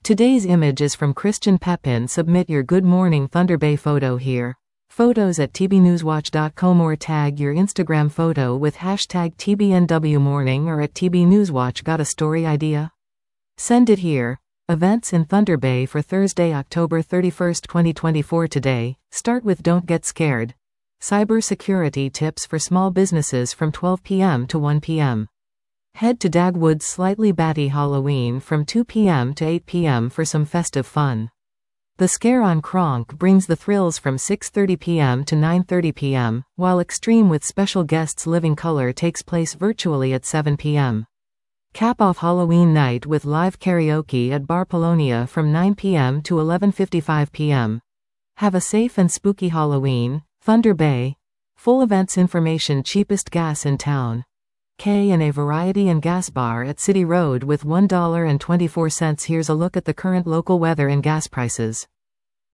Today's image is from Christian Pepin. Submit your Good Morning Thunder Bay photo here. Photos at tbnewswatch.com or tag your Instagram photo with hashtag TBNWMorning or at TBNewsWatch. Got a story idea? Send it here. Events in Thunder Bay for Thursday, October 31, 2024. Today, start with Don't Get Scared. Cybersecurity tips for small businesses from 12 p.m. to 1 p.m. Head to Dagwood's Slightly Batty Halloween from 2 p.m. to 8 p.m. for some festive fun. The Scare on Kronk brings the thrills from 6:30 p.m. to 9:30 p.m., while Extreme with special guests Living Color takes place virtually at 7 p.m. Cap off Halloween night with live karaoke at Bar Polonia from 9 p.m. to 11:55 p.m. Have a safe and spooky Halloween, Thunder Bay. Full events information. Cheapest gas in town. K&A Variety and Gas Bar at City Road with $1.24. Here's a look at the current local weather and gas prices.